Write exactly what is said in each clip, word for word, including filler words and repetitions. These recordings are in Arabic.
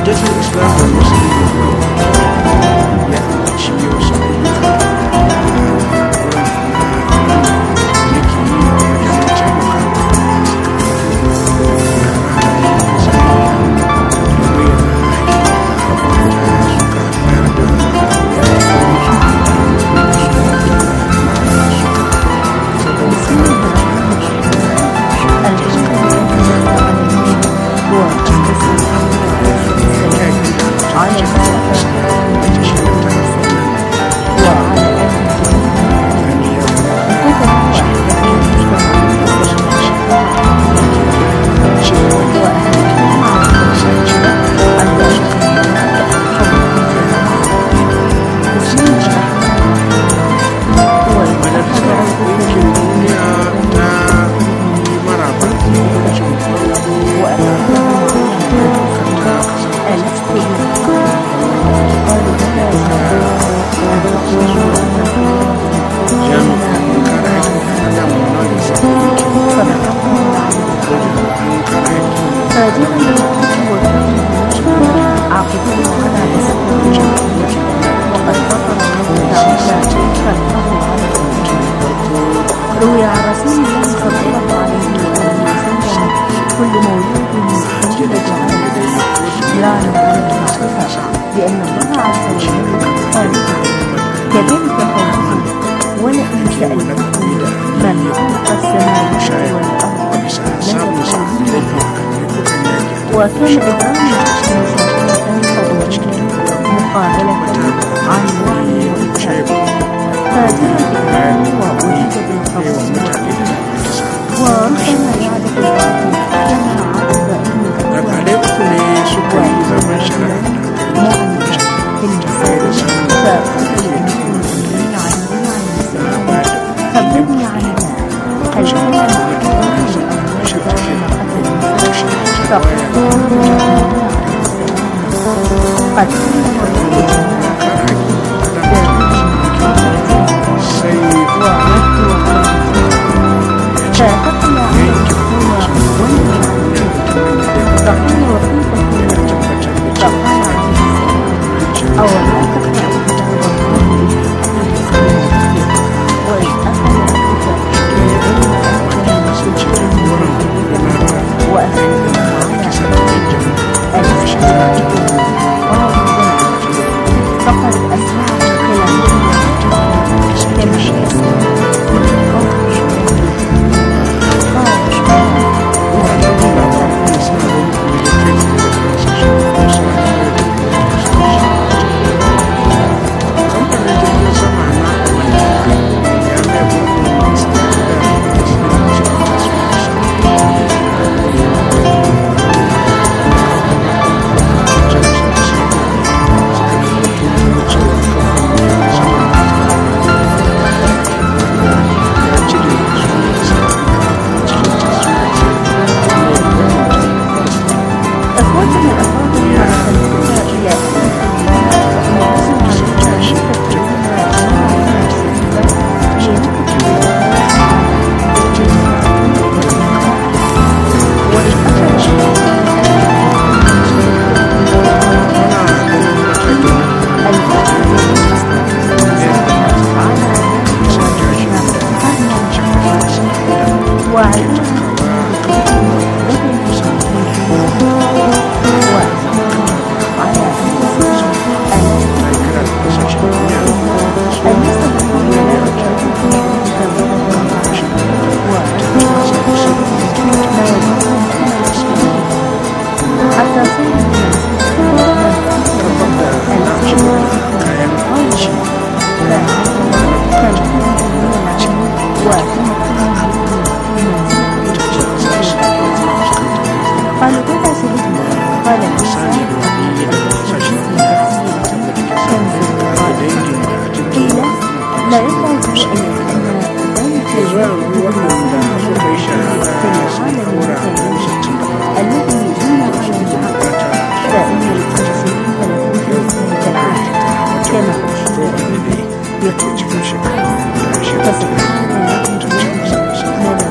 hujjatul islam wal muslimin ya ambaci wasu ayyuka yake yi wajen taimaka روي عن رسول الله صلى الله عليه وسلم كل مولود يولد على لا نقول معرفة لأن الله عز وجل قال كذلك قوله ولئن سألتكم من خلق السماوات والأرض وكان إبراهيم مقابلة عن وعي وإرشاد فجاء إبراهيم وأجيب بالقبول وربما يعرف الباطل كما عرف أن مؤمنا في المساجد فأخبرني عن خبرني عن الله هل كان قد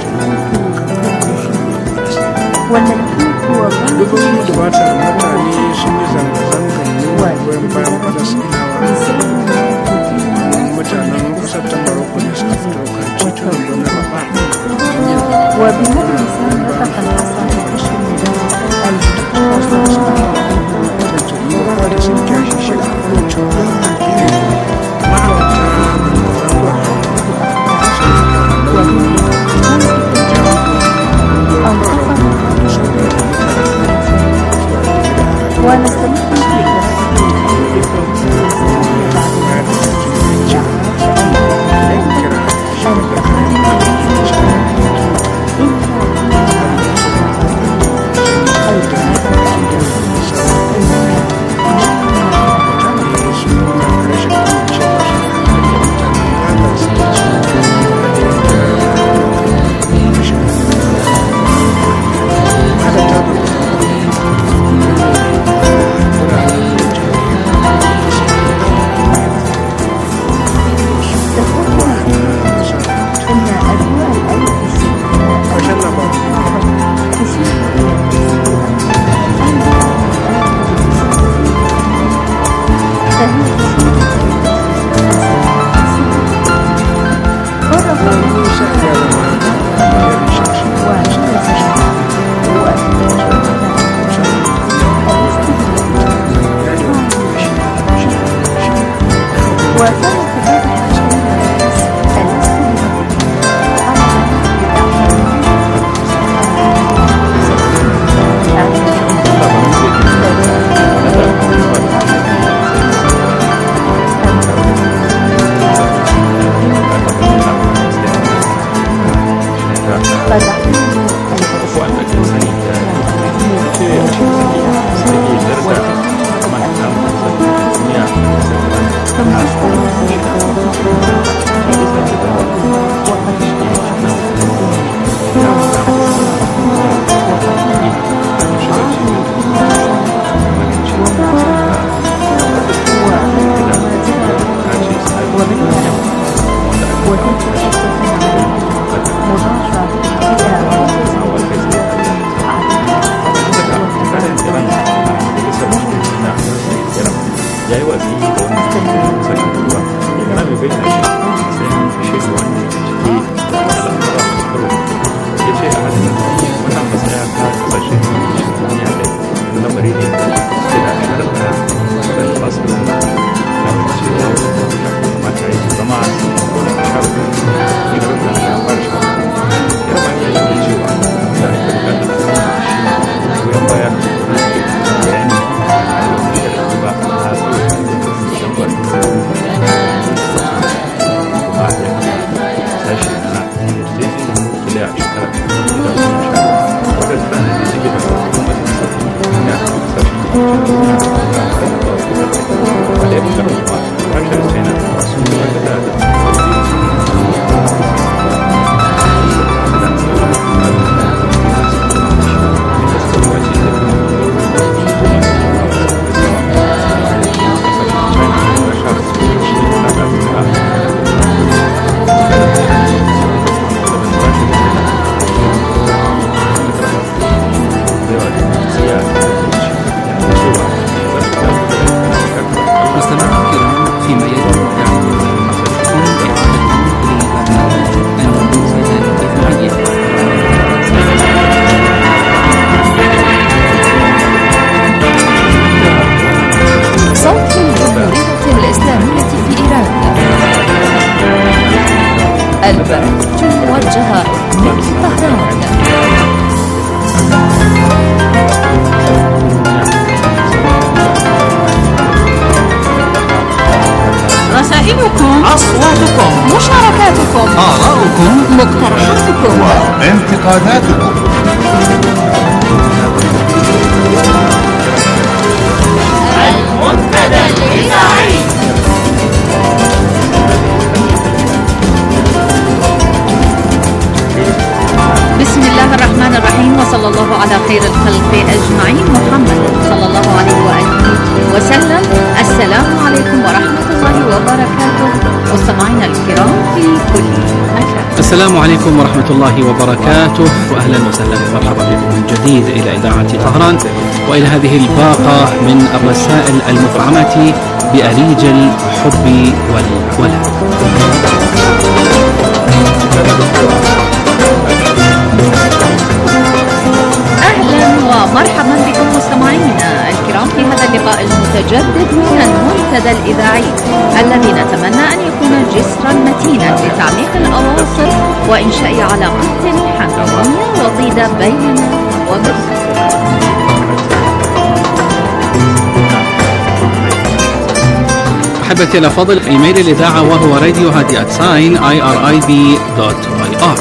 Duk da bata mutane sun yi zanga-zangar nuna goyon bayan Falasɗinawa. Mutanen ƙasar ta Morocco ne suka fito kan titunan birnin Rabat don yin وبهذا اللسان نطق الحصان بشر da sun kyashi shi a lokacin ونستمر في رسائلكم، أصواتكم، مشاركاتكم، آراؤكم، مقترحاتكم وانتقاداتكم. المنتدى الإذاعي. بسم الله الرحمن الرحيم، وصلى الله على خير الخلق أجمعين، محمد صلى الله عليه وآله وسلم. السلام عليكم ورحمة الله وبركاته، مستمعينا الكرام في كل مكان. السلام عليكم ورحمة الله وبركاته، وأهلا وسهلا ومرحبا بكم من جديد إلى إذاعة طهران وإلى هذه الباقة من الرسائل المفعمة بأريج الحب والولد. أهلا ومرحبا بكم مستمعينا الكرام في هذا اللقاء المتجدد من المنتدى الإذاعي الذي نتمنى أن يكون جسرا متينا لتعميق الأواصر وإنشاء علاقات حميمية وطيدة بيننا وبينكم. أحبتي الأفاضل، إيميل الإذاعة وهو راديو هادي آت ساين آي آر آي بي دوت آي آر.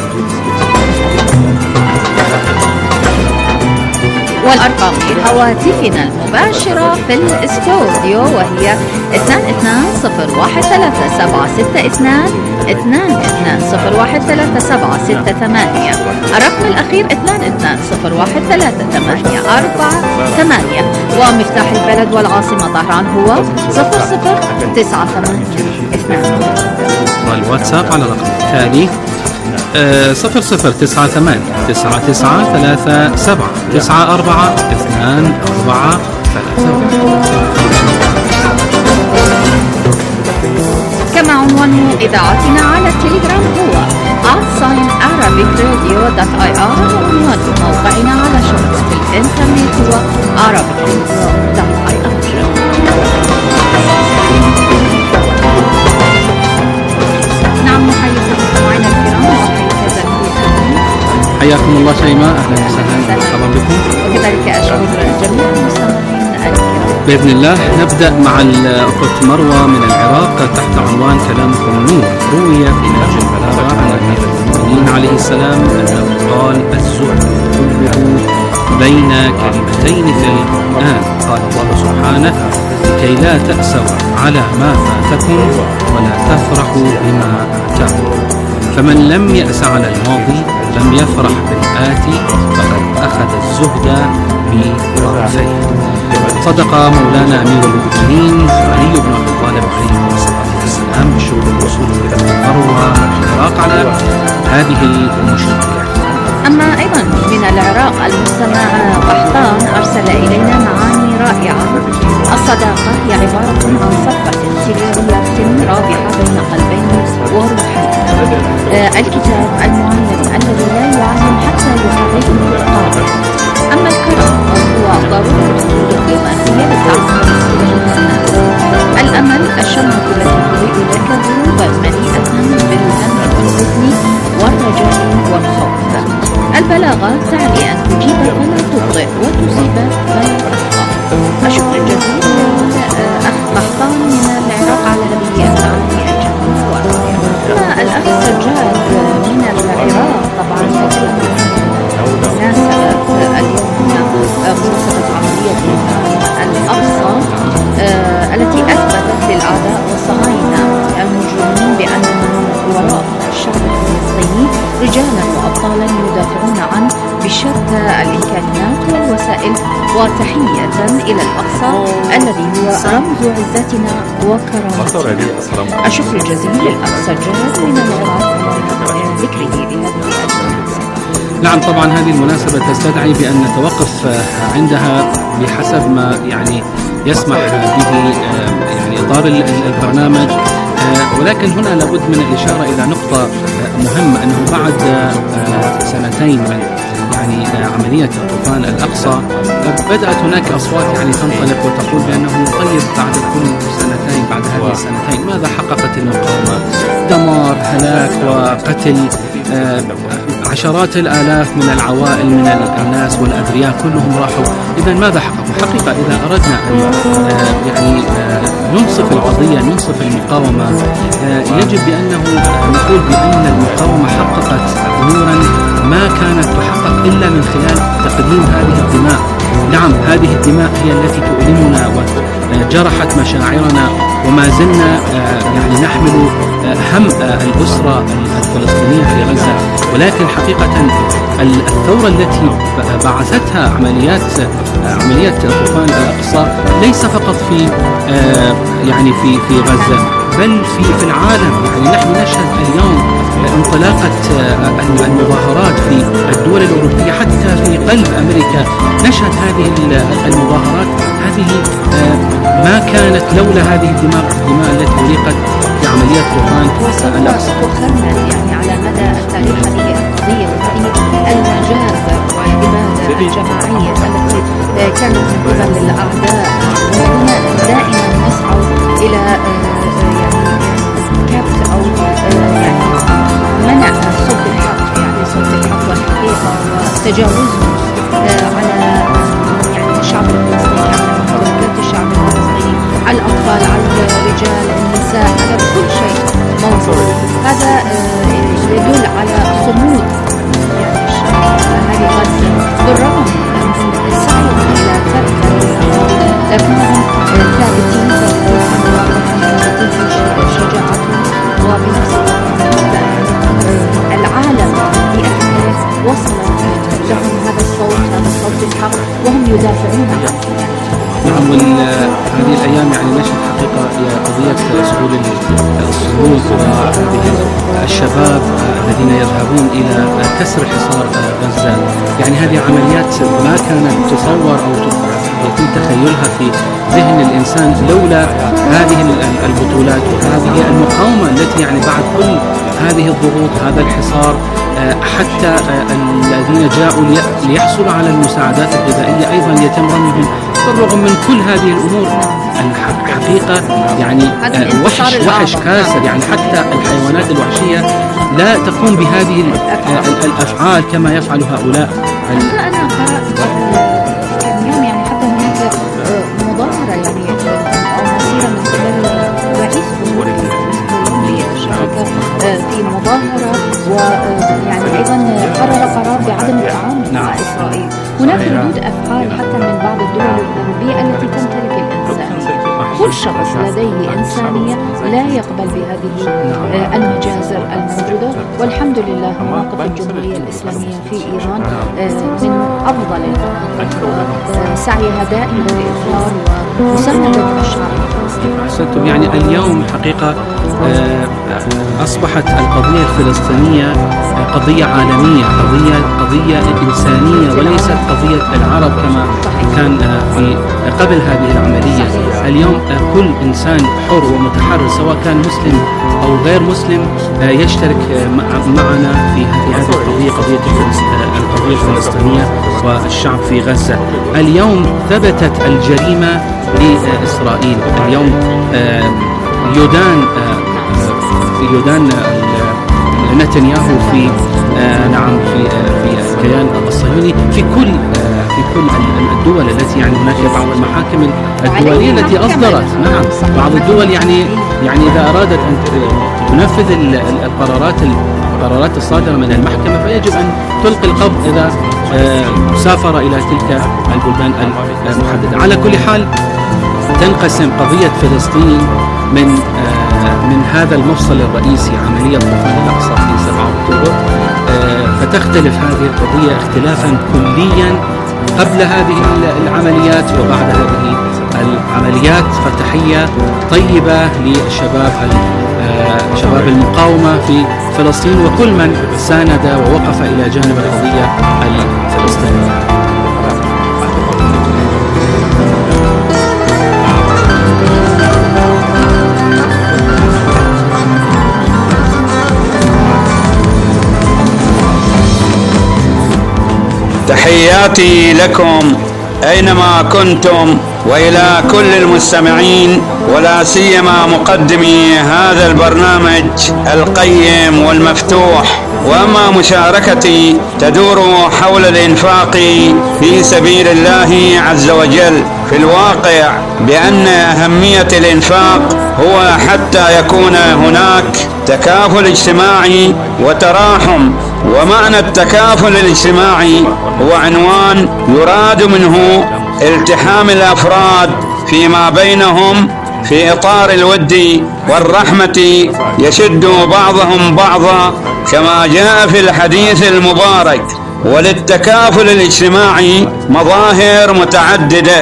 والأرقام هواتفنا المباشرة في الاستوديو وهي اثنان اثنان صفر واحد ثلاثة سبعة ستة اثنان اثنان اثنان صفر واحد ثلاثة سبعة ستة ثمانية. الرقم الأخير اثنان اثنان صفر واحد ثلاثة ثمانية أربعة ثمانية. ومفتاح البلد والعاصمة طهران هو صفر صفر تسعة ثمانية اثنان. والواتساب على الرقم التالي صفر صفر تسعة ثمانية تسعة تسعة ثلاثة سبعة تسعة أربعة اثنان أربعة ثلاثة. كما عنوان إذاعتنا على التليجرام هو آت ساين Arabic Radio دوت آي آر، وعنوان موقعنا على شبكة الإنترنت هو Arabic Radio دوت آي آر. نعم، نحييكم مستمعينا الكرام. حياكم الله شيماء، أهلا وسهلا ومرحبا بكم. وكذلك أشكر جميع المستمعين الكرام. بإذن الله نبدأ مع الأخت مروة من العراق تحت عنوان كلامكم نور. روي في نهج البلاغة عن أمير المؤمنين عليه السلام أنه قال: الزهد كله بين كلمتين في القرآن. قال الله سبحانه: لكي لا تأسوا على ما فاتكم ولا تفرحوا بما آتاكم. فمن لم يأس على الماضي لم يفرح بالآتي فقد أخذ الزهد بطرفيه. صدق مولانا أمير المؤمنين علي بن أبي طالب عليه الصلاة والسلام بشهود الوصول إلى مروة العراق على هذه المشاركة. أما أيضا من العراق المستمع قحطان أرسل إلينا معاني رائعة. الصداقة هي عبارة عن صفقة سريرية رابحة بين قلبين وروحين. آه الكتاب المعلم الذي لا يعلم حتى يحرره القارئ. أما الكرم هو ضرورة الدبلوماسية لتعزيز الناس. الأمل الشمعة التي تضيء لك ذنوبا مليئة بالهم والحزن والرجاء والخوف. البلاغة تعني أن تجيب فلا تبطئ وتصيب فلا تخطأ. الشكر الجزيل للأخ قحطان من العراق على هذه المعاني الجميلة والرائعة. أما الأخ سجاد من العراق طبعا يتكلم عن مناسبة اليوم مناسبة عملية الأقصى التي أثبتت للأعداء والصهاينة المجرمين بأنهم وراء الشعب الفلسطيني رجالا وأبطالا يدافعون عنه بشتى الإمكانيات والوسائل. وتحية إلى الأقصى الذي هو رمز عزتنا وكرامتنا. الشكر الجزيل للأخ سجاد من العراق على ذكره لهذه المناسبة. نعم، طبعا هذه المناسبة تستدعي بأن نتوقف عندها بحسب ما يعني يسمح به يعني إطار البرنامج، ولكن هنا لابد من الإشارة إلى نقطة مهمة، أنه بعد سنتين من يعني عملية طوفان الأقصى بدأت هناك أصوات يعني تنطلق وتقول بأنه طيب بعد كل سنتين بعد هذه السنتين ماذا حققت المقاومة؟ دمار، هلاك وقتل عشرات الآلاف من العوائل من الناس والأبرياء كلهم راحوا. إذا ماذا حققوا؟ حقيقة إذا أردنا أن يعني ننصف القضية ننصف المقاومة يجب بأنه نقول بأن المقاومة حققت أمورا ما كانت تحقق إلا من خلال تقديم هذه الدماء. نعم، هذه الدماء هي التي تؤلمنا وجرحت مشاعرنا وما زلنا يعني نحمل هم الأسرة الفلسطينية في غزة. ولكن حقيقة الثورة التي بعثتها عمليات عمليات طوفان الأقصى ليس فقط في يعني في في غزة، بل في في العالم. يعني نحن نشهد اليوم انطلاقة المظاهرات في الدول الأوروبية، حتى في قلب أمريكا نشهد هذه المظاهرات. هذه ما كانت لولا هذه الدماء الدماء التي أريقت في عمليات طوفان الأقصى. تخمن يعني على مدى التاريخ هذه القضية، هذه المجازر والإبادة الجماعية التي كانت من قبل الأعداء، وهنا دائما نسعى إلى يعني كبت أو يعني منع صوت الحق، يعني صوت الحق والحقيقة وتجاوزه على يعني الشعب الفلسطيني، على ممتلكات الشعب الفلسطيني، على الأطفال، على الرجال، النساء، على كل شيء موجود. هذا يدل على صمود يعني هذه غزة بالرغم من سعيهم إلى ترك لكنهم ثابتين ثابتين في شجاعتهم، وبنفس العالم بأكمله وصل لهم هذا الصوت، هذا الصوت الحق، وهم يدافعون عنه. نعم، وهذه الأيام يعني نشهد حقيقة قضية سهول الصمود وهذه الشباب الذين يذهبون إلى كسر حصار غزة. يعني هذه عمليات ما كانت تصور أو يتم تخيلها في ذهن الإنسان لولا هذه البطولات وهذه المقاومة التي يعني بعد كل هذه الضغوط، هذا الحصار، حتى الذين جاءوا ليحصلوا على المساعدات الغذائية أيضا يتم رميهم. بالرغم من كل هذه الأمور الحقيقة يعني وحش وحش كاسر، يعني حتى الحيوانات الوحشية لا تقوم بهذه الأفعال كما يفعل هؤلاء. أنا قرأت كم يوم يعني حتى هناك مظاهرة يعني أو مسيرة من قبل رئيس كولومبيا شارك في مظاهرة، ويعني أيضا قرر قرار بعدم التعامل مع إسرائيل. هناك ردود أفعال حتى من بعض الدول الأوروبية التي تمتلك الإنسانية. كل شخص لديه إنسانية لا يقبل بهذه المجازر الموجودة، والحمد لله مواقف الجمهورية الإسلامية في إيران من أفضل سعيها دائما لإظهار ومساندة الشعب. أحسنتم. يعني اليوم حقيقة أصبحت القضية الفلسطينية قضية عالمية، قضية قضية إنسانية وليست قضية العرب كما كان في قبل هذه العملية. اليوم كل إنسان حر ومتحرر سواء كان مسلم أو غير مسلم يشترك معنا في هذه القضية، قضية القضية الفلسطينية والشعب في غزة. اليوم ثبتت الجريمة لإسرائيل. اليوم يدان يدان نتنياهو في نعم في في الكيان الصهيوني في كل في كل الدول التي يعني هناك بعض المحاكم الدولية التي أصدرت نعم بعض الدول يعني يعني إذا أرادت أن تنفذ القرارات القرارات الصادرة من المحكمة فيجب أن تلقي القبض إذا سافر إلى تلك البلدان المحددة. على كل حال تنقسم قضية فلسطين من من هذا المفصل الرئيسي عملية طوفان الأقصى في سبعة أكتوبر، فتختلف هذه القضية اختلافا كليا قبل هذه العمليات وبعد هذه العمليات. فتحية طيبة للشباب شباب المقاومة في فلسطين وكل من ساند ووقف إلى جانب القضية الفلسطينية. تحياتي لكم أينما كنتم وإلى كل المستمعين ولا سيما مقدمي هذا البرنامج القيم والمفتوح. وأما مشاركتي تدور حول الإنفاق في سبيل الله عز وجل. في الواقع بأن أهمية الإنفاق هو حتى يكون هناك تكافل اجتماعي وتراحم. ومعنى التكافل الاجتماعي هو عنوان يراد منه التحام الأفراد فيما بينهم في إطار الود والرحمة، يشد بعضهم بعضا كما جاء في الحديث المبارك. وللتكافل الاجتماعي مظاهر متعددة،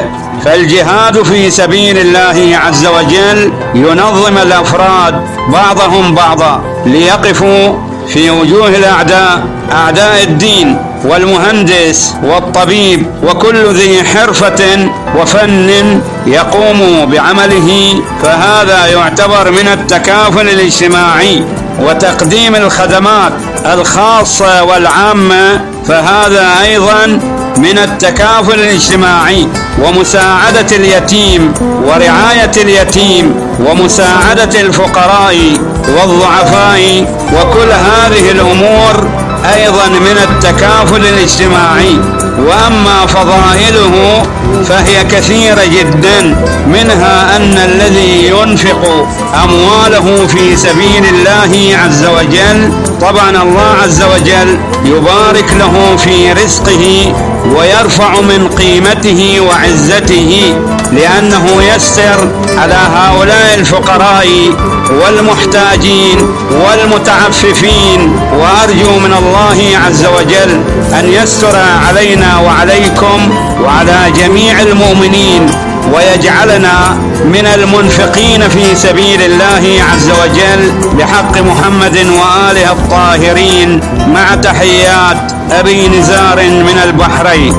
فالجهاد في سبيل الله عز وجل ينظم الأفراد بعضهم بعضا ليقفوا في وجوه الأعداء، أعداء الدين والمهندس والطبيب وكل ذي حرفة وفن يقوم بعمله، فهذا يعتبر من التكافل الاجتماعي وتقديم الخدمات الخاصة والعامة، فهذا أيضا من التكافل الاجتماعي ومساعدة اليتيم ورعاية اليتيم ومساعدة الفقراء والضعفاء، وكل هذه الأمور أيضا من التكافل الاجتماعي. وأما فضائله فهي كثيرة جدا، منها أن الذي ينفق أمواله في سبيل الله عز وجل طبعا الله عز وجل يبارك له في رزقه ويرفع من قيمته وعزته، لأنه يسر على هؤلاء الفقراء والمحتاجين والمتعففين. وأرجو من الله عز وجل أن يستر علينا وعليكم وعلى جميع المؤمنين ويجعلنا من المنفقين في سبيل الله عز وجل بحق محمد وآله الطاهرين، مع تحيات أبي نزار من البحرين.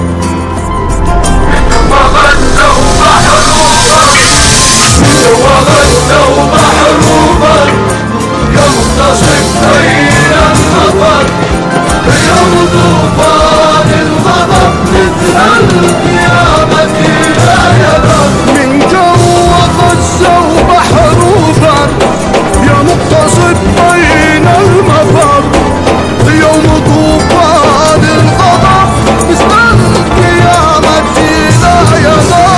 من جو غزة وبحر وبر يا مقتصد بين المفر، يوم طوفان الغضب مثل القيامة لا يزال.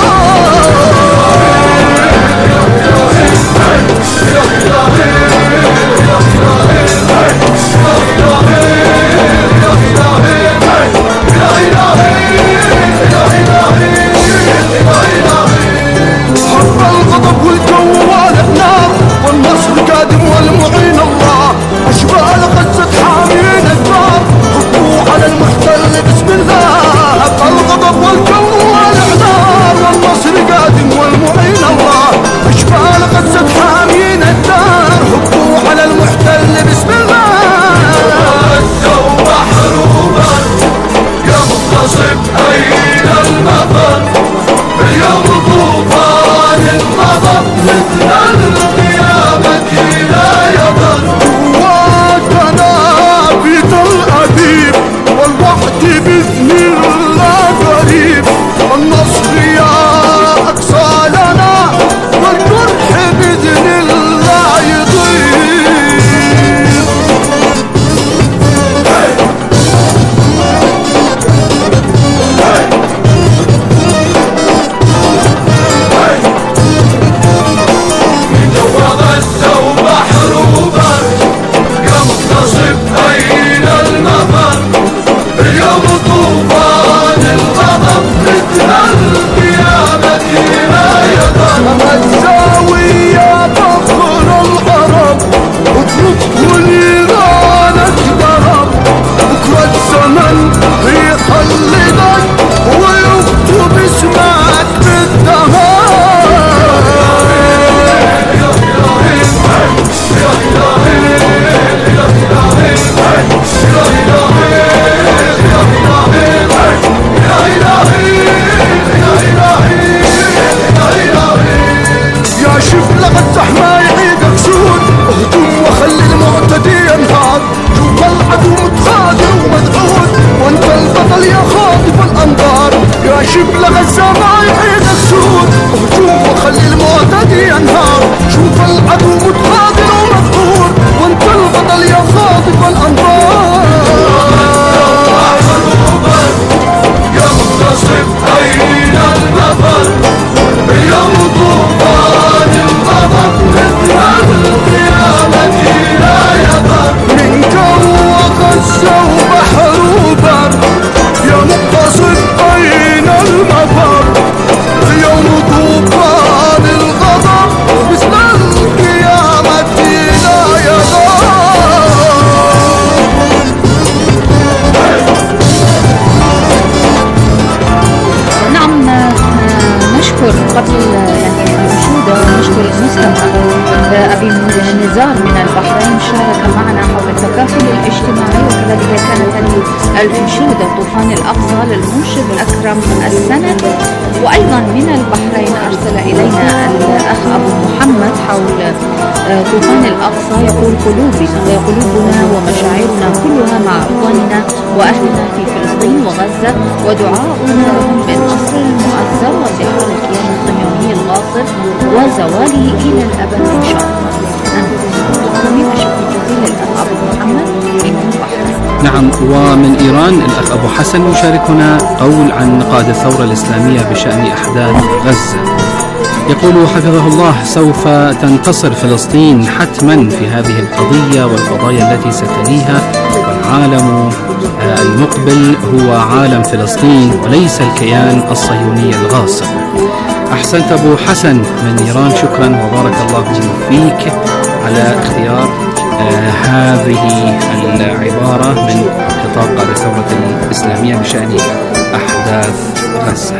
يعني الأنشودة المشكل المستمع أبي نزار من البحرين شارك معنا حول التكافل الاجتماعي، وكذلك كانت هذه الأنشودة طوفان الأقصى للمنشد أكرم السند. وأيضا من البحرين أرسل إلينا الأخ أبو محمد حول طوفان الأقصى، يقول قلوبنا قلوبنا ومشاعرنا كلها مع أخواننا وأهلنا في فلسطين وغزة، ودعاؤنا لهم بالنصر المؤثر وانتحار الكيان الصهيوني الغاصب وزواله إلى الأبد إن شاء الله. آمين. الشكر الجزيل للأخ أبو محمد من البحرين. نعم. ومن إيران الأخ أبو حسن يشاركنا قول عن قادة الثورة الإسلامية بشأن أحداث غزة. يقول حفظه الله: سوف تنتصر فلسطين حتما في هذه القضية والقضايا التي ستليها، والعالم المقبل هو عالم فلسطين وليس الكيان الصهيوني الغاصب. أحسنت أبو حسن من إيران، شكرا وبارك الله فيك على اختيار آه هذه العبارة من خطاب قادة الثورة الإسلامية بشأن أحداث غزة.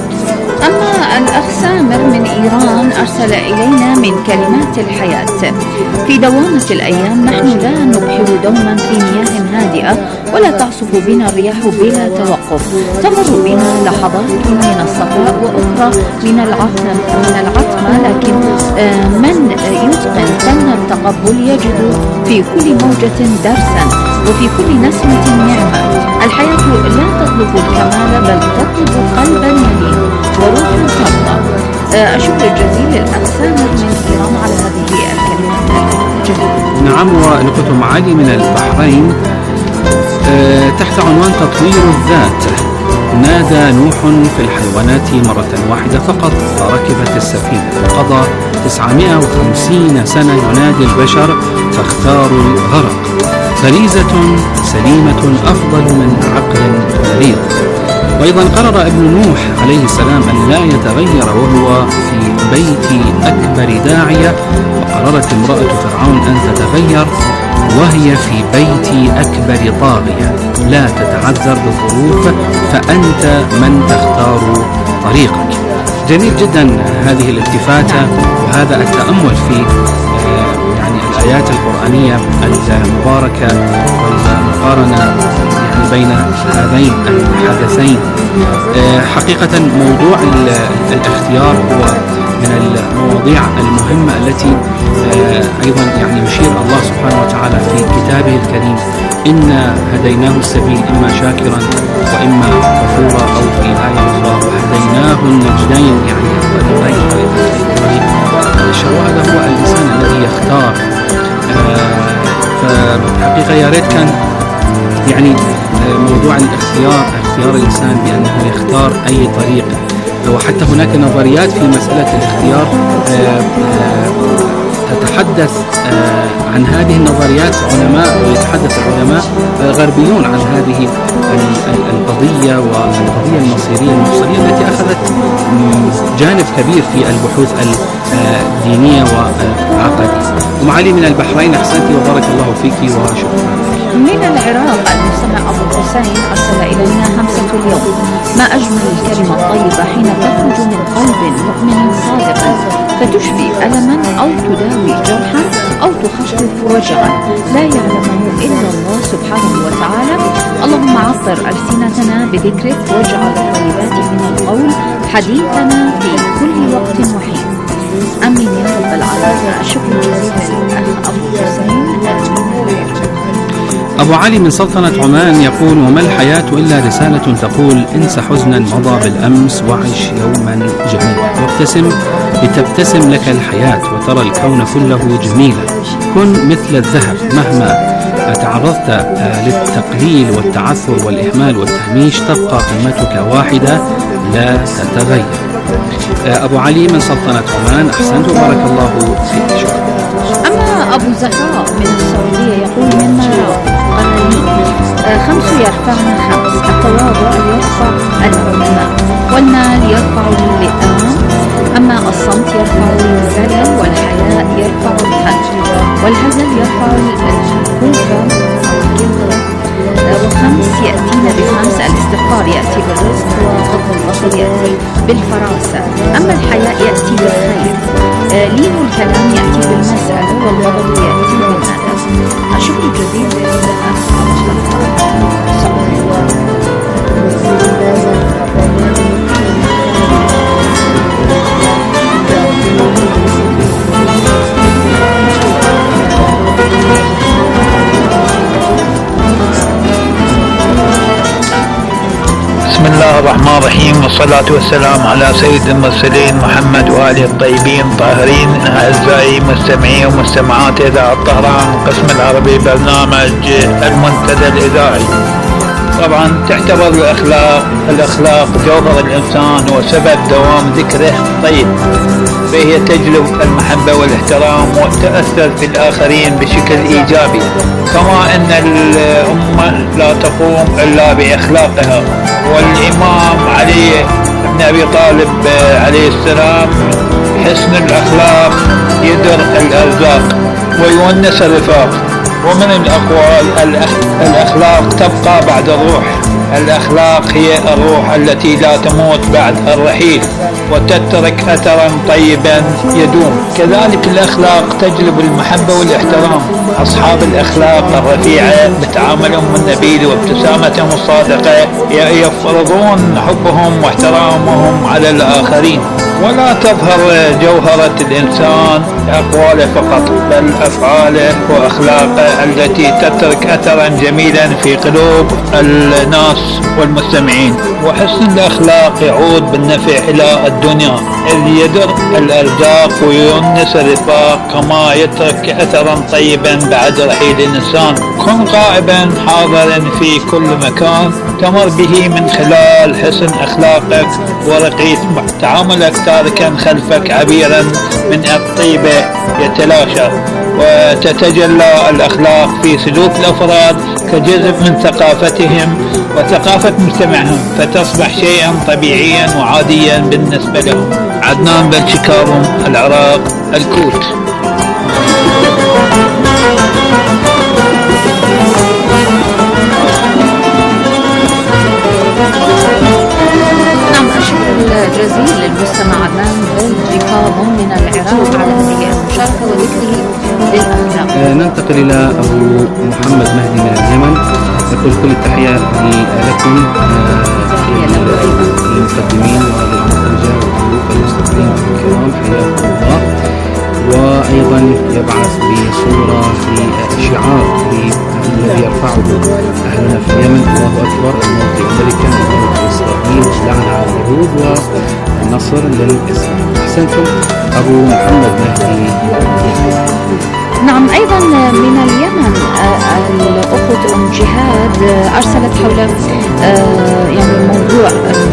أما الأخ سامر من إيران أرسل إلينا من كلمات الحياة: في دوامة الأيام نحن لا نبحر دوما في مياه هادئة، ولا تعصف بنا الرياح بلا توقف، تمر بنا لحظات من الصفاء وأخرى من العتمة من العتمة لكن من يتقن فن التقبل يجد في كل موجة درسا وفي كل نسمة نعمة. الحياة لا تطلب الكمال بل تطلب قلبا يلين وروحا ترضى. الشكر الجزيل للأخ سامر من إيران على هذه الكلمات الجميلة. نعم. ونقطة معالي من البحرين أه تحت عنوان تطوير الذات: نادى نوح في الحيوانات مرة واحدة فقط فركبت السفينة، وقضى تسعمائة وخمسين سنة ينادي البشر فاختاروا الغرق. غريزة سليمة أفضل من عقل مريض. وأيضا قرر ابن نوح عليه السلام أن لا يتغير وهو في بيت أكبر داعية، وقررت امرأة فرعون أن تتغير وهي في بيت أكبر طاغية. لا تتعذر بالظروف فأنت من تختار طريقك. جميل جدا هذه الالتفاتة وهذا التأمل في يعني الآيات القرآنية المباركة والمقارنة يعني بين هذين الحدثين. حقيقة موضوع الاختيار هو من المواضيع المهمة التي أيضا يعني يشير الله سبحانه وتعالى في كتابه الكريم: إنا هديناه السبيل إما شاكرا وإما كفورا، أو في آية أخرى: وهديناه النجدين، يعني الطريقين الطريق الشر. هذا هو الإنسان الذي يختار. فحقيقة يا ريت كان يعني موضوع الاختيار اختيار الإنسان بأنه يختار أي طريق. وحتى هناك نظريات في مسألة الاختيار تتحدث عن هذه النظريات علماء، ويتحدث العلماء غربيون عن هذه القضية والقضية المصيرية المفصلية التي أخذت جانب كبير في البحوث الدينية والعقدية. ومعالي من البحرين، أحسنتي وبارك الله فيك وشكرا. من العراق المستمع أبو حسين أرسل إلينا همسة اليوم: ما أجمل الكلمة الطيبة حين تخرج من قلب مؤمن صادق فتشفي ألما أو تداوي جرحا أو تخفف وجعا لا يعلمه إلا الله سبحانه وتعالى. اللهم عطر ألسنتنا بذكرك واجعل الطيبات من القول حديثنا في كل وقت وحين. أمين يا رب العالمين. الشكر الجزيل للأخ أبو حسين. أبو علي من سلطنة عمان يقول: وما الحياة إلا رسالة تقول انس حزنا مضى بالأمس وعش يوما جميلا، وابتسم لتبتسم لك الحياة وترى الكون كله جميلا. كن مثل الذهب مهما تعرضت للتقليل والتعثر والإهمال والتهميش تبقى قيمتك واحدة لا تتغير. أبو علي من سلطنة عمان، أحسنت وبارك الله فيك. شكرا. أما أبو زهراء من السعودية يقول: مما خمس يرفعنا خمس: التواضع يرفع العلماء، والمال يرفع اللئام، أما الصمت يرفع الزلل، والحياء يرفع الحج، والهزل يرفع الكلفة، وخمس يأتينا بخمس: الاستغفار يأتي بالرزق، وغض البصر يأتي بالفراسة، أما الحياء يأتي الكلام يأتي بالمسألة والغضب يأتي بالندم. الشكر جزيل للأخ بسم الله الرحمن الرحيم، والصلاة والسلام على سيد المرسلين محمد وآله الطيبين الطاهرين. أعزائي مستمعي ومستمعات إذاعة طهران القسم العربي برنامج المنتدى الإذاعي. طبعا تعتبر الأخلاق الأخلاق جوهر الإنسان وسبب دوام ذكره الطيب، فهي تجلب المحبة والاحترام وتأثر في الآخرين بشكل إيجابي، كما أن الأمة لا تقوم إلا بأخلاقها. والإمام علي بن أبي طالب عليه السلام حسن الأخلاق يدر الأرزاق ويونس الرفاق. ومن الأقوال الأخلاق تبقى بعد الروح. الأخلاق هي الروح التي لا تموت بعد الرحيل وتترك أثرا طيبا يدوم. كذلك الأخلاق تجلب المحبة والاحترام. أصحاب الأخلاق الرفيعة بتعاملهم النبيل وابتسامتهم الصادقة يفرضون حبهم واحترامهم على الآخرين، ولا تظهر جوهرة الإنسان أقواله فقط بل أفعاله وأخلاقه التي تترك أثرا جميلا في قلوب الناس والمستمعين. وحسن الأخلاق يعود بالنفع إلى الدنيا، إذ يدر الأرزاق ويونس الرفاق، كما يترك أثرا طيبا بعد رحيل الإنسان. كن غائبا حاضرا في كل مكان تمر به من خلال حسن أخلاقك ورقي تعاملك، تاركا خلفك عبيرا من الطيبة يتلاشى، وتتجلى الأخلاق في سلوك الأفراد كجزء من ثقافتهم وثقافة مجتمعهم، فتصبح شيئا طبيعيا وعاديا بالنسبة لهم. عدنان بلشكاوم، العراق، الكوت. نعم، الشكر الجزيل للمستمع عدنان بلشكاوم من العراق على هذه المشاركة وذكره للأخلاق. آه ننتقل إلى أبو محمد مهدي من اليمن، يقول كل التحية لكم المقدمين وللمخرجة والضيوف المستقبلين الكرام، حياكم الله. وأيضا يبعث بصورة لشعار الذي يرفعه أهلنا في اليمن: الله أكبر، الموت لأمريكا، الموت لإسرائيل، لعنة على اليهود والنصر للإسلام. أحسنتم أبو محمد مهدي. نعم، أيضا من اليمن الأخت أم جهاد أرسلت حول يعني موضوع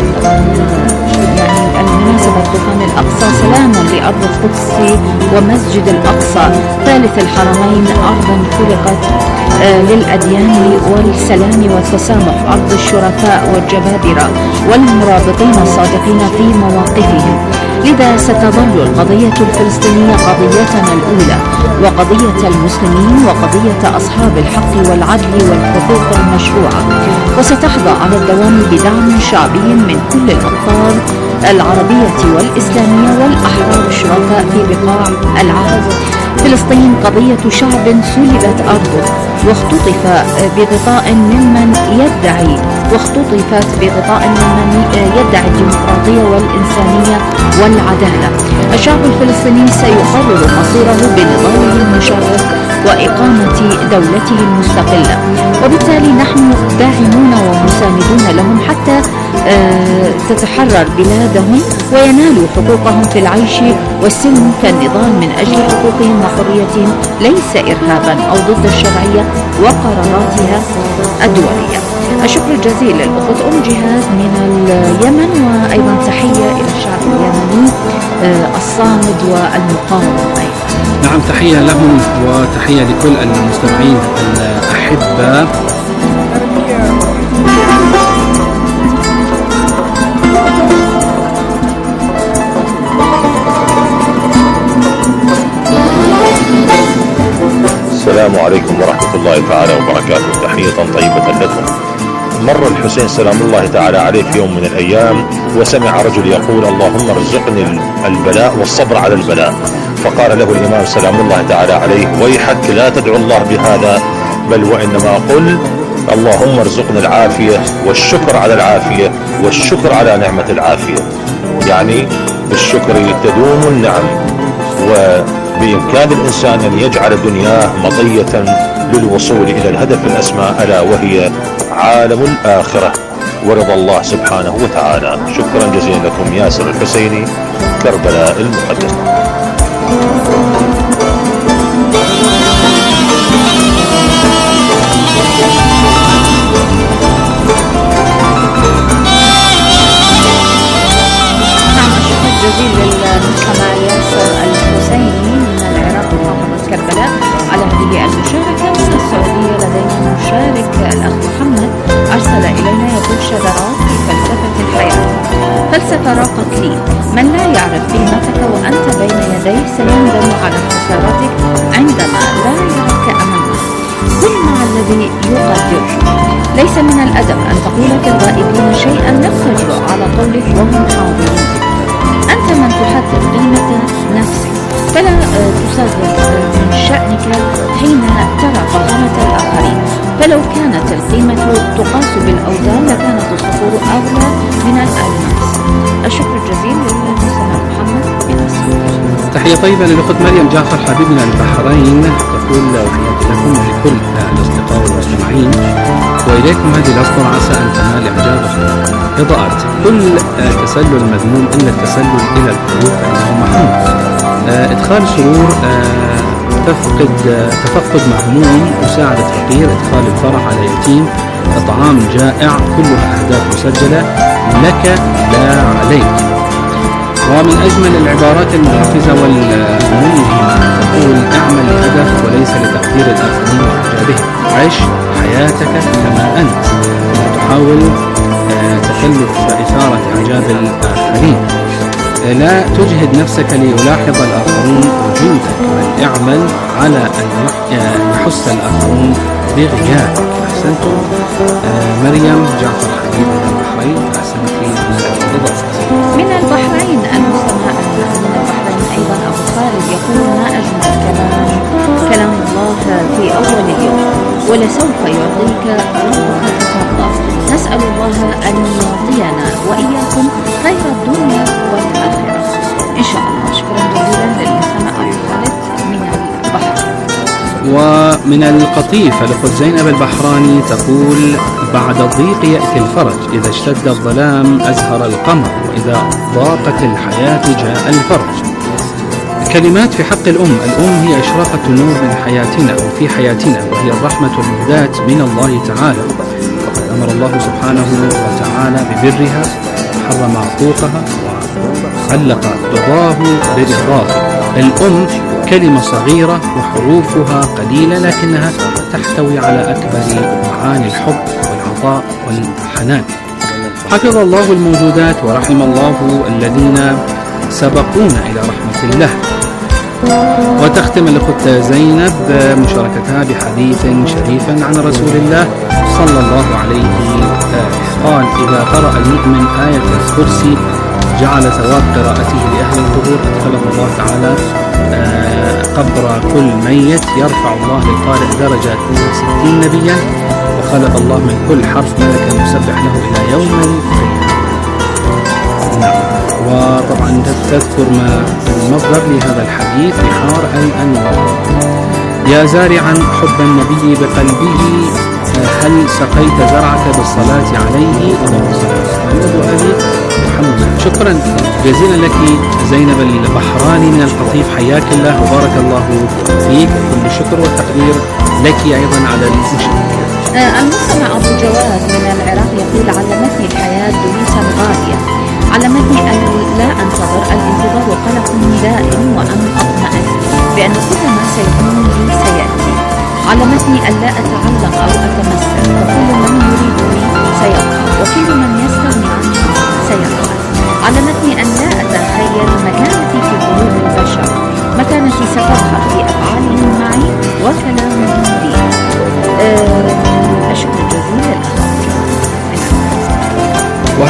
يعني المناسبة طوفان الأقصى: سلام لأرض القدس ومسجد الأقصى ثالث الحرمين، أرضا خلقت للأديان والسلام والتسامح، أرض الشرفاء والجبابرة والمرابطين الصادقين في مواقفهم. لذا ستظل القضية الفلسطينية قضيتنا الأولى، وقضية المسلمين، وقضية أصحاب الحق والعدل والحقوق المشروعة، وستحظى على الدوام بدعم شعبي من كل الأقطار العربية والإسلامية والأحرار الشرفاء في بقاع العالم. فلسطين قضية شعب سلبت أرضه واختطف بغطاء ممن يدعي واختطفت بغطاء ممن يدعي الديمقراطية والإنسانية والعدالة. الشعب الفلسطيني سيقرر مصيره بنضاله المشرف وإقامة دولته المستقلة، وبالتالي نحن داعمون ومساندون لهم حتى تتحرر بلادهم وينالوا حقوقهم في العيش والسلم. فالنضال من أجل حقوقهم وحريتهم ليس إرهابا أو ضد الشرعية وقراراتها الدولية. الشكر الجزيل للأخت أم جهاد من اليمن، وأيضا تحية إلى الشعب اليمني الصامد والمقاوم أيضا. نعم، تحية لهم وتحية لكل المستمعين الأحبة. السلام عليكم ورحمة الله تعالى وبركاته. تحية طيبة لكم مر الحسين سلام الله تعالى عليه في يوم من الأيام وسمع رجل يقول اللهم ارزقني البلاء والصبر على البلاء، فقال له الإمام سلام الله تعالى عليه ويحك لا تدعو الله بهذا، بل وإنما قل اللهم ارزقنا العافية والشكر على العافية والشكر على نعمة العافية. يعني بالشكر تدوم النعم، وبإمكان الإنسان أن يجعل دنياه مطية للوصول إلى الهدف الأسمى ألا وهي عالم الآخرة ورضا الله سبحانه وتعالى. شكرا جزيلا لكم ياسر الحسيني، كربلاء المقدس. جزيل للمستمع ياسر الحسيني من العراق محافظة كربلاء على هذه المشاركة. من السعودية لدينا مشارك الأخ محمد أرسل إلينا يقول شذرات في فلسفة الحياة. فلسفة راقت لي، من لا يعرف قيمتك وأنت بين يديه سيندم على خسارتك عندما لا يراك أمامك. كن مع الذي يقدر. ليس من الأدب أن تقول في الغائبين شيئا لم تجرؤ على قوله وهم حاضرين. أنت من تحدد قيمة نفسك، فلا تصغر من شأنك حين ترى فخامة الآخرين، فلو كانت القيمة تقاس بالأوزان لكانت الصخور أغلى من الألماس. الشكر الجزيل للمستمع محمد بمصر. تحية طيبة للأخت مريم جعفر حبيبنا البحرين، تقول وحياتي لكم ولكل الأصدقاء والمستمعين، وإليكم هذه الأسطر عسى أن تنال إعجاب إضاءات. كل تسلل مذموم إلا التسلل إلى القلوب فإنه محمود. إدخال سرور، تفقد تفقد مهموم، مساعدة فقير، إدخال الفرح على يتيم، إطعام جائع، كلها أهداف مسجلة لك لا عليك. ومن أجمل العبارات المحفزة والملهمة تقول اعمل لهدف وليس لتقدير الآخرين وإعجابهم. عش حياتك كما أنت، لا تحاول تكلف إثارة إعجاب الآخرين. لا تجهد نفسك ليلاحظ الآخرون وجودك، بل اعمل على أن يحس الآخرون بغيابك. أحسنتم. مريم جعفر حبيب من البحرين، أحسنتي من البحرين. المستمع من البحرين أيضا أبو خالد يقول ما أجمل كلام كلام الله في أول اليوم، ولسوف يعطيك ربك فترضى. نسأل الله أن يعطينا وإياكم خير الدنيا والآخرة إن شاء الله. شكرا جزيلا للمستمع أبو خالد من البحرين. ومن القطيف الأخت زينب البحراني تقول بعد الضيق يأتي الفرج، إذا اشتد الظلام أزهر القمر، وإذا ضاقت الحياة جاء الفرج. كلمات في حق الأم. الأم هي إشراقة النور من حياتنا وفي حياتنا، وهي الرحمة المهداة من الله تعالى. وقد أمر الله سبحانه وتعالى ببرها وحرم عقوقها وعلق رضاه برضاه. الأم كلمة صغيرة وحروفها قليلة لكنها تحتوي على أكبر معاني الحب والعطاء والحنان. حفظ الله الموجودات ورحم الله الذين سبقونا إلى رحمة الله. وتختم الأخت زينب مشاركتها بحديث شريف عن رسول الله صلى الله عليه وسلم قال إذا قرأ المؤمن آية الكرسي جعل ثواب قراءته لأهل القبور، أدخله الله تعالى قبر كل ميت، يرفع الله للقارئ درجة ستين نبيا، وخلق الله من كل حرف ملكا يسبح له إلى يوم القيامة. نعم. وطبعا تذكر ما المصدر لهذا الحديث بحار الأنوار. يا زارعا حب النبي بقلبه هل سقيت زرعك بالصلاة عليه؟ هذه محمد. شكرا جزيلا لك زينب البحراني من القطيف، حياك الله وبارك الله فيك. كل شكر وتقدير لك أيضا على المشاركة. المستمع أبو جواد من العراق يقول علمتني الحياة دروسا غالية، علمتني أن لا أنتظر الانتظار قلق دائم وأن أطمئن بأن كل ما سيكون لي سيأتي. علمتني أن لا أتعلق أو أتمسك، فكل من يريدني سيبقى وكل من يستغني عني سيبقى. علمتني أن لا أتخيل مكانتي في قلوب البشر، مكانتي ستظهر في أفعالهم معي وكلامهم لي. أه الشكر الجزيل للأخ.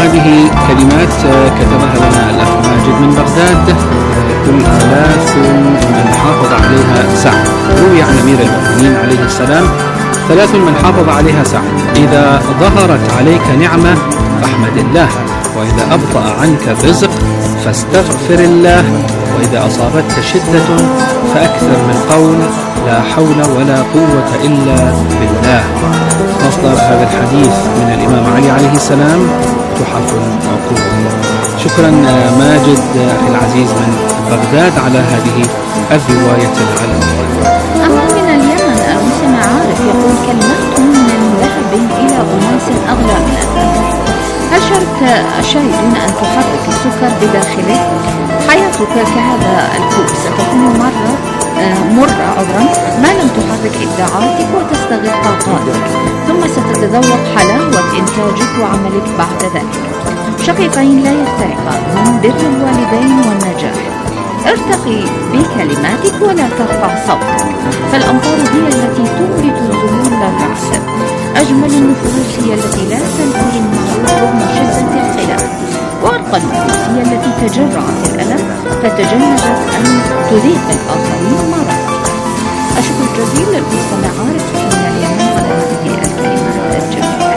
وهذه كلمات كتبها لنا الأخ ماجد من بغداد. كل ثلاث من حافظ عليها سعد. روي عن أمير المؤمنين عليه السلام: ثلاث من حافظ عليها سعد: إذا ظهرت عليك نعمة فاحمد الله، وإذا أبطأ عنك الرزق فاستغفر الله، وإذا أصابتك شدة فأكثر من قول لا حول ولا قوة إلا بالله. مصدر هذا الحديث من الإمام علي عليه السلام تحف العقول. شكرا ماجد أخي العزيز من بغداد على هذه الرواية العلمية. أما من اليمن المستمع عارف يقول: كلمات من ذهب إلى أناس أغلى من الذهب. هل شربت الشاي دون أن تحرك السكر بداخله؟ حياتك كهذا الكوب ستكون مرة مرة عذرا ما لم تحرك إبداعاتك وتستغل طاقاتك، ثم ستتذوق حلاوة إنتاجك وعملك بعد ذلك. شقيقين لا يفترقان، من بر الوالدين والنجاح. ارتقي بكلماتك ولا ترفع صوتك، فالأمطار هي التي تنبت الزهور لا تعسر. أجمل النفوس هي التي لا تنكر المعروف رغم شدة الخلاف، وأرقى النفوس هي التي تجرعت الألم فتجنبت أن تذيق الآخرين مرارا. أشكر الجزيل للمستمع عارف من اليمن على هذه الكلمات الجميلة.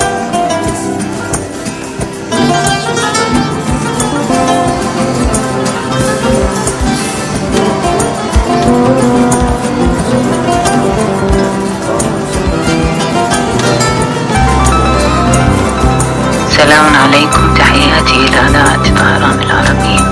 السلام عليكم، تحياتي إلى إذاعة طهران العربية.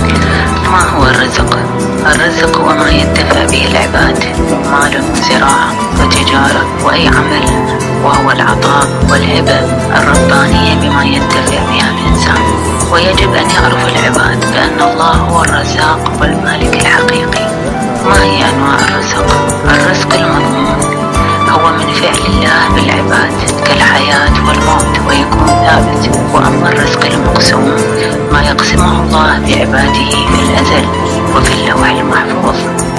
ما هو الرزق؟ الرزق هو ما ينتفع به العباد، مال وزراعة وتجارة وأي عمل، وهو العطاء والهبة الربانية بما ينتفع بها الإنسان. ويجب أن يعرف العباد بأن الله هو الرزاق والمالك الحقيقي. ما هي أنواع الرزق؟ الرزق المضمون هو من فعل الله بالعباد كالحياة والموت ويكون ثابت. وأما الرزق المقسوم ما يقسمه الله بعباده في الأزل وفي اللوح المحفوظ.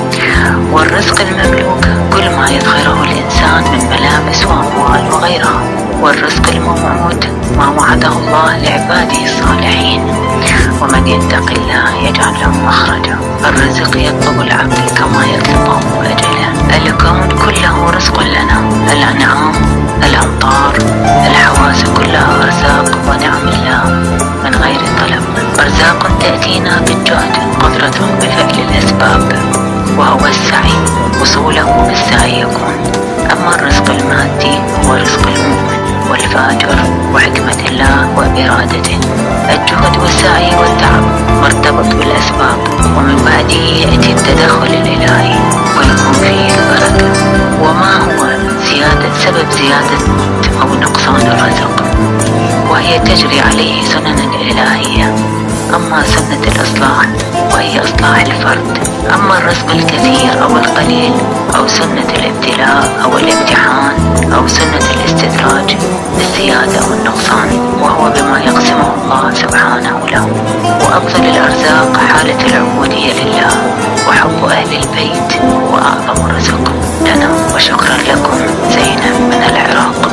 والرزق المملوك كل ما يدخره الإنسان من ملابس وأموال وغيرها. والرزق الموعود ما وعده الله لعباده الصالحين. ومن يتق الله يجعل له مخرجا. الرزق يطلب العبد كما يطلبه أجله. الكون كله رزق لنا، الأنعام، الأمطار، الحواس كلها أرزاق ونعم الله من غير طلب. أرزاق تأتينا بالجهد، قدرة بفعل الأسباب، وهو السعي، وصوله بالسعي يكون. أما الرزق المادي هو رزق المؤمن والفاجر وحكمة الله وإرادته. الجهد والسعي والتعب مرتبط بالأسباب، ومن بعده يأتي التدخل الإلهي ويكون فيه البركة. وما هو زيادة سبب زيادة أو نقصان الرزق؟ وهي تجري عليه سنن الإلهية. أما سنة الإصلاح وهي إصلاح الفرد. أما الرزق الكثير أو القليل أو سنة الابتلاء أو الامتحان أو سنة الاستدراج، الزيادة والنقصان، وهو بما يقسمه الله سبحانه له. وأفضل الأرزاق حالة العبودية لله وحب أهل البيت، وأعظم رزق لنا. وشكرا لكم. زينب من العراق.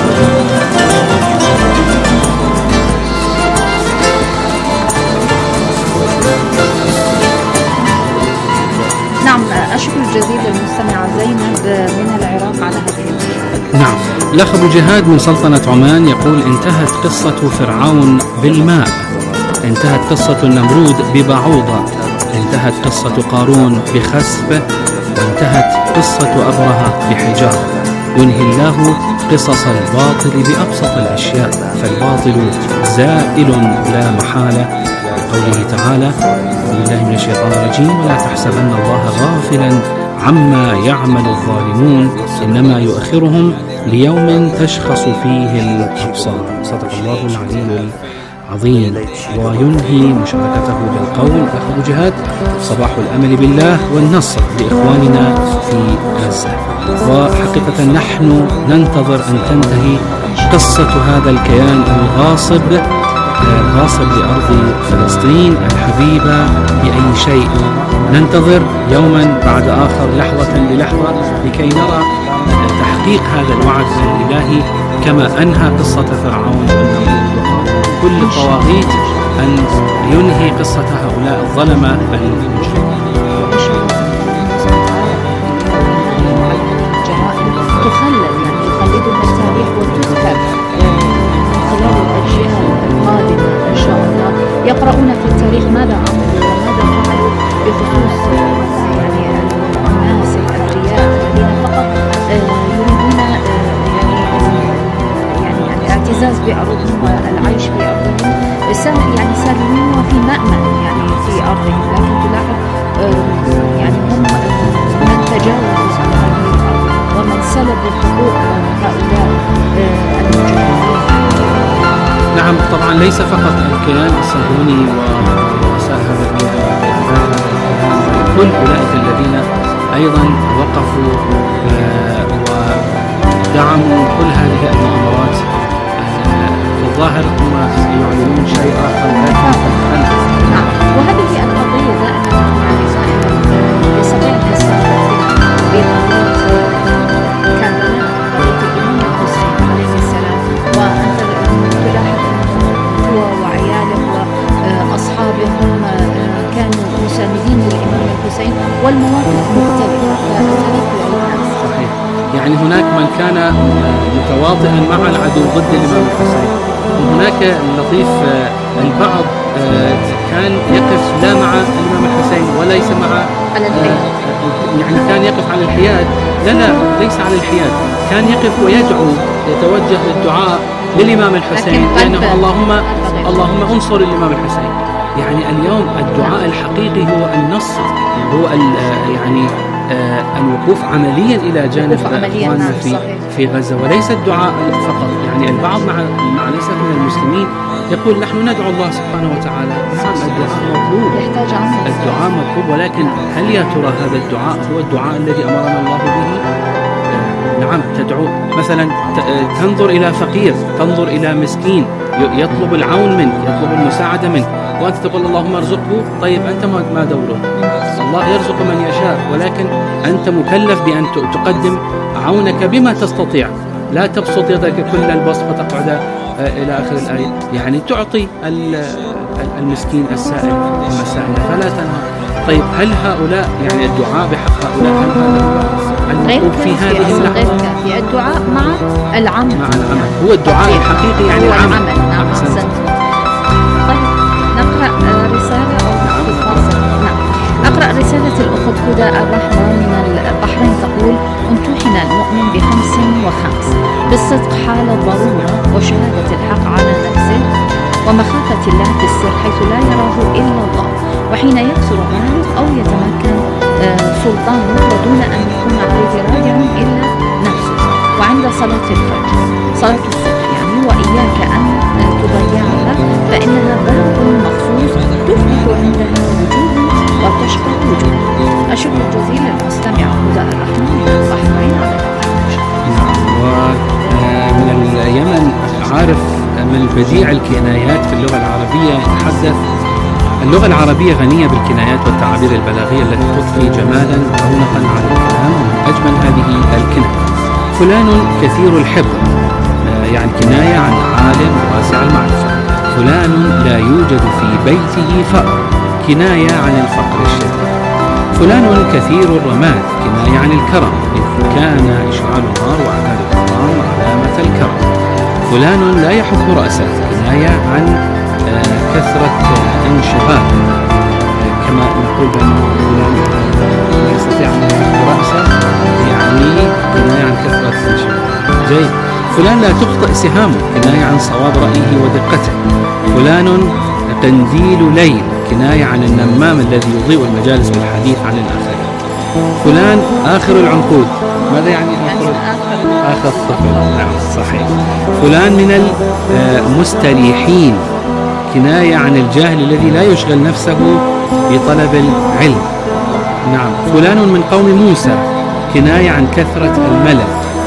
نعم، أشكر الجزيل للمستمعة زينب من العراق على هذه المشاركة. نعم، الأخ أبو جهاد من سلطنة عمان يقول: انتهت قصة فرعون بالماء، انتهت قصة النمرود ببعوضة، انتهت قصة قارون بخسف، وانتهت قصة أبرهة بحجارة. ينهي الله قصص الباطل بأبسط الأشياء، فالباطل زائل لا محالة. قوله تعالى: بالله من الشيطان الرجيم: ولا تحسبن الله غافلا عما يعمل الظالمون إنما يؤخرهم ليوم تشخص فيه الأبصار. صدق الله العلي العظيم. وينهي مشاركته بالقول الأخ أبو جهاد: صباح الأمل بالله والنصر لإخواننا في غزة. وحقيقة نحن ننتظر أن تنتهي قصة هذا الكيان الغاصب الغاصب لأرض فلسطين الحبيبة بأي شيء. ننتظر يوما بعد آخر، لحظة بلحظة، لكي نرى تحقيق هذا الوعد الإلهي كما أنهى قصة فرعون كل طواغيت أن ينهي قصة هؤلاء الظلمة المجرمين. تخلد يعني يخلدها التاريخ وتذكر من خلال الأجيال القادمة إن شاء الله، يقرؤون في التاريخ ماذا عملوا وماذا فعلوا بخصوص يعني الناس الأثرياء الذين فقط يريدون يعني يعني الاعتزاز بأرضهم والعيش في أرضهم يعني سالمين وفي مأمن يعني في أرضهم، لكن تلاحظ يعني هم من تجاوزوا على هذه الأرض ومن سلبوا حقوق هؤلاء المجرمين. نعم طبعا ليس فقط الكيان الصهيوني ورؤساء هذا الكيان، كل أولئك الذين أيضا وقفوا ودعموا كل هذه المؤامرات في الظاهر هم يعلنون شيء آخر لكن نعم. وهذه القضية دائما يستطيع الإنسان بقضية كربلاء، قضية الإمام الحسين عليه السلام، وأنت تلاحظ هو وعياله وأصحابه هم كانوا مساندين للإمام الحسين والمواقف مختلفة فتنقل. صحيح، يعني هناك من كان متواطئا مع العدو ضد الإمام الحسين، وهناك اللطيف البعض كان يقف لا مع الإمام الحسين وليس مع على الحياد، يعني كان يقف على الحياد، لا لا ليس على الحياد، كان يقف ويدعو يتوجه للدعاء للإمام الحسين لأنه اللهم اللهم انصر الإمام الحسين. يعني اليوم الدعاء الحقيقي هو النصر، هو يعني آه الوقوف عمليا إلى جانب إخواننا في في غزة، وليس الدعاء فقط. يعني البعض مع مع ليس من المسلمين يقول نحن ندعو الله سبحانه وتعالى، نعم الدعاء مطلوب، يحتاج عمل، الدعاء مطلوب، ولكن هل يا ترى هذا الدعاء هو الدعاء الذي أمرنا الله به؟ آه نعم، تدعو مثلا تنظر إلى فقير، تنظر إلى مسكين يطلب العون منك، يطلب المساعدة منك، وأنت تقول اللهم ارزقه. طيب أنت ما دورك؟ الله يرزق من يشاء، ولكن أنت مكلف بأن تقدم عونك بما تستطيع، لا تبسط يدك كل البسط فتقعد إلى آخر الآية. يعني تعطي المسكين السائل المسائل فلا تنهى. طيب هل هؤلاء يعني الدعاء بحق هؤلاء هل هذا المطلوب في هذه اللحظة؟ غير كافي، الدعاء مع العمل، مع العمل هو الدعاء الحقيقي، يعني هو العمل. العمل. نعم أحسنت. طيب نقرأ رسالة أو نأخذ فاصل. نعم أقرأ رسالة الأخت هدى الرحمة من البحرين تقول: امتحن المؤمن بخمس وخمس: بالصدق حال الضرورة، وشهادة الحق على نفسه، ومخافة الله في السر حيث لا يراه إلا الله، وحين يكثر ماله أو يتمكن سلطانه ودون أن يكون عليه راجع إلا نفسه، وعند صلاة الفجر صلاة الصبح يعني، وإياك أن تضيعها فإنها باب مخصوص تفلح عندها وجوه وتشقى وجوه. الشكر الجزيل للمستمع هدى الرحمن من البحرين على ومن اليمن. عارف من بديع الكنايات في اللغة العربية يتحدث: اللغة العربية غنية بالكنايات والتعابير البلاغية التي تضفي جمالا ورونقا على الكلام، ومن أجمل هذه الكنى فلان كثير الحبر، يعني كناية عن عالم واسع المعرفة. فلان لا يوجد في بيته فأر، كناية عن الفقر الشديد. فلان كثير الرماد، كناية عن الكرم، إذ كان إشعال النار وعتاد الحرام علامة الكرم. فلان لا يحب رأسه، كناية عن كثرة انشغال، كما نقول بأنه فلان لا يستطيع أن يحب رأسه، يعني كناية عن كثرة الانشغال. جيد. فلان لا تخطئ سهامه، كناية عن صواب رأيه ودقته. فلان قنديل ليل، كناية عن النمام الذي يضيء المجالس بالحديث عن الآخرين. فلان آخر العنقود، ماذا يعني آخر آخر الطفل؟ نعم صحيح. فلان من المستريحين، كناية عن الجاهل الذي لا يشغل نفسه بطلب العلم. نعم. فلان من قوم موسى، كناية عن كثرة الملل.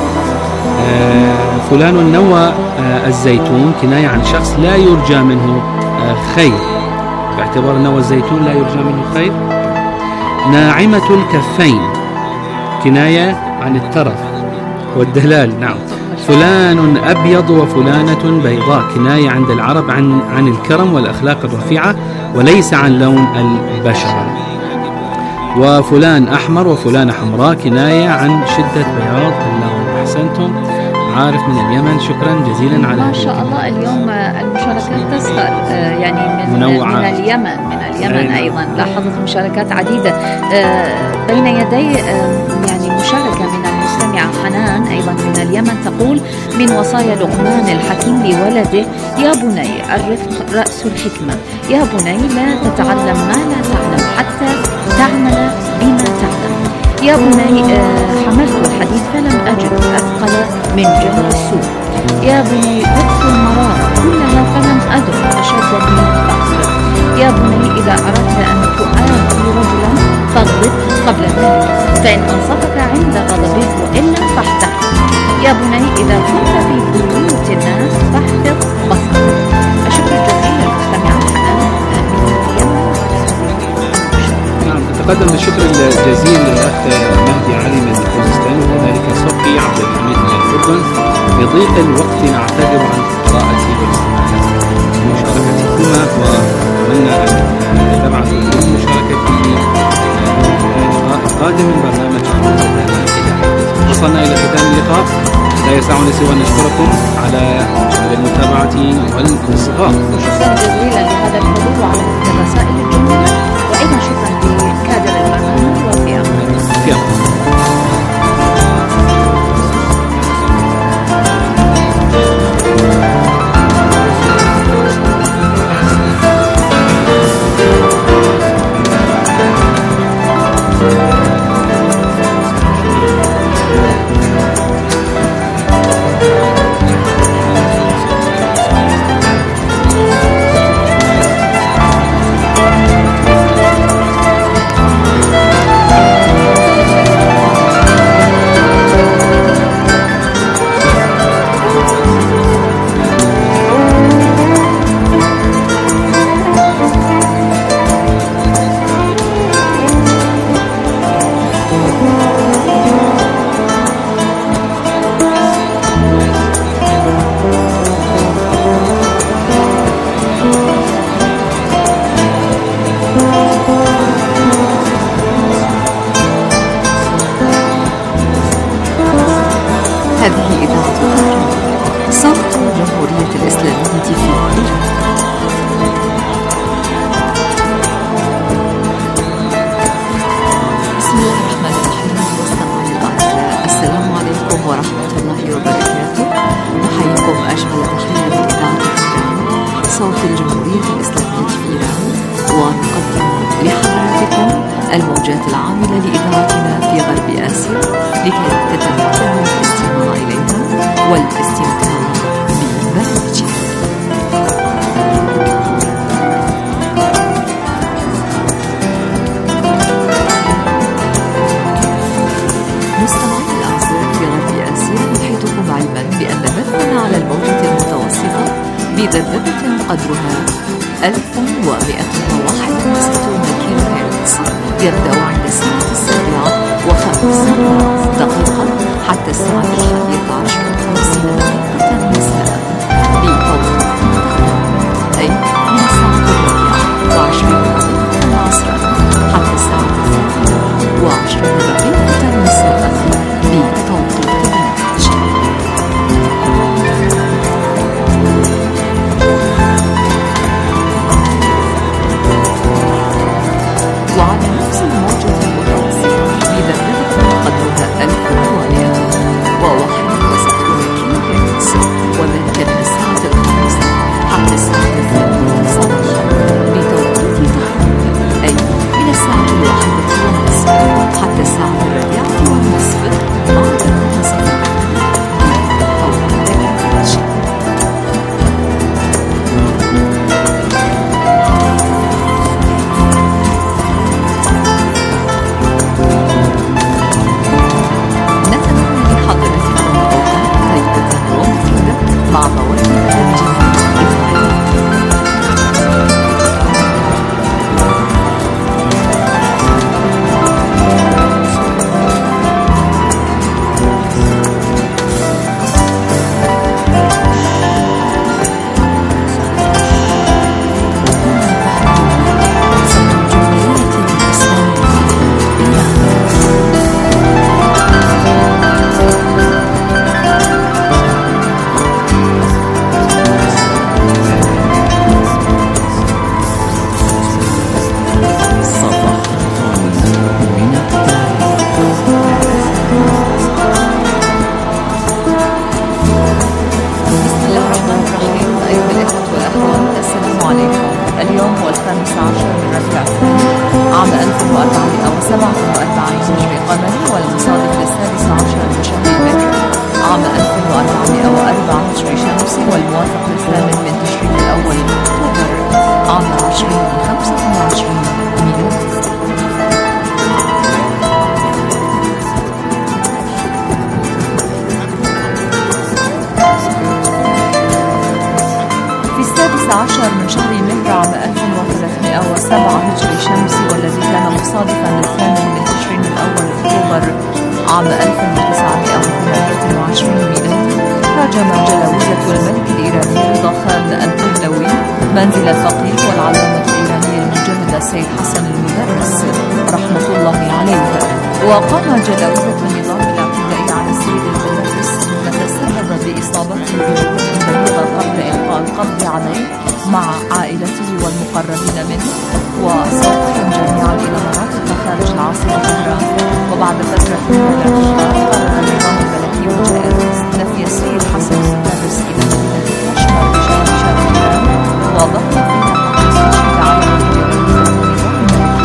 فلان نوى الزيتون، كناية عن شخص لا يرجى منه خير، باعتبار نوى الزيتون لا يرجى منه خير. ناعمة الكفين، كناية عن الترف والدلال. نعم. فلان أبيض وفلانة بيضاء كناية عند العرب عن عن الكرم والأخلاق الرفيعة وليس عن لون البشرة. وفلان أحمر وفلانة حمراء كناية عن شدة بياض اللون. أحسنتم. عارف من اليمن، شكرا جزيلا على ما شاء الله. اليوم المشاركات تظهر يعني من, منوعة. من اليمن من اليمن أيضا لاحظت مشاركات عديدة بين يدي يعني مشاركة من المستمعة حنان أيضا من اليمن تقول: من وصايا لقمان الحكيم لولده: يا بني الرفق رأس الحكمة، يا بني لا تتعلم ما لا تعلم حتى تعمل بما تعلم، يا بني حملت الحديد فلم أجد أثقل من جهل السوء، يا بني ذقت المرارة كلها فلم أدرك أشد من الفقر، يا بني إذا أردت أن تؤذي رجلا فاغضب قبل ذلك فإن أنصفك عند غضبه وإلا فاحترم، يا بني إذا كنت في بيوت الناس فاحفظ بصرك. الشكر الجزيل للمستمعات حنان من اليمن. نعم، تقدم بالشكر الجزيل للأخ مهدي علي من خوزستان، وكذلك صبحي عبد الحميد من الأردن. بضيق الوقت نعتذر عن قراءة والاستماع لمشاركتكما، وأتمنى أن تبعثوا كل مشاركتي لقاء قادم من برنامج إلى. وصلنا إلى ختام اللقاء، لا يسعنا سوى أن نشكركم على المتابعة والانصغاء. شكرا جزيلا لهذا الحضور وعلى الرسائل الجميلة، وأيضا شكرا لكادر البرنامج وفي أمان. في أمان. الموجات العاملة لإذاعتنا في غرب آسيا لكي تتمكنوا الاستماع إليها والاستمتاع ببرنامجها. مستمعي الأعزاء في غرب آسيا نحيطكم علما بأن بثنا على الموجة المتوسطة بذبذبة قدرها ألف ومئة وواحد وستون كيلو هرتز يبدأ عند الساعة السابعة وخمس دقيقة حتى الساعة الحادية عشر وخمسين دقيقة مساء بتوقيت أي من الساعة الرابعة وعشرين دقيقة عصرا حتى الساعة الثانية وعشرين دقيقة مساء بتوقيت وعلى نفس الموجة هجري قمري والمصادف للسادس عشر من شهر متر عام ألف وأربعمائة وأربعة هجري شمسي والموافق للثامن من تشرين الأول من أكتوبر عام عشرين خمسة وعشرين ميلادي. في السادس عشر من شهر مهر عام ألف وثلاثمائة وسبعة هجري شمسي والذي كان مصادفا للثامن من تشرين الأول أكتوبر عام ألف وتسعمائة وثمانية وعشرين ميلادي هاجم جلاوزة الملك الإيراني رضا خان البهلوي منزل الفقيه والعلامة الإيراني المجاهد السيد حسن المدرس رحمة الله عليه. وقام جلاوزة النظام بالاعتداء على السيد المدرس فتسبب بإصابته بجروح بليغة قبل إلقاء القبض عليه مع عائلته والمقربين منه وساقهم جميعا إلى مناطق خارج العاصمة طهران. وبعد فترة من الاعتقال قرر النظام الملكي وجائر نفي السيد حسن المدرس إلى مدينة الأشمر بشرق شرق إيران وضغط فيها استشهد على جلاوزة النظام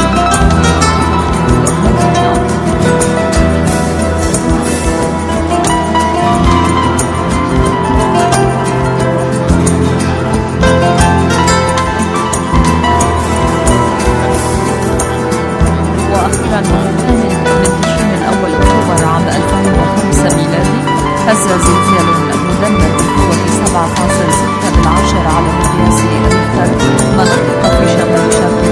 هز زلزال مدمر بقوة سبعة فاصلة ستة بالعشر على مقياس ريختر مناطق في شمال شرق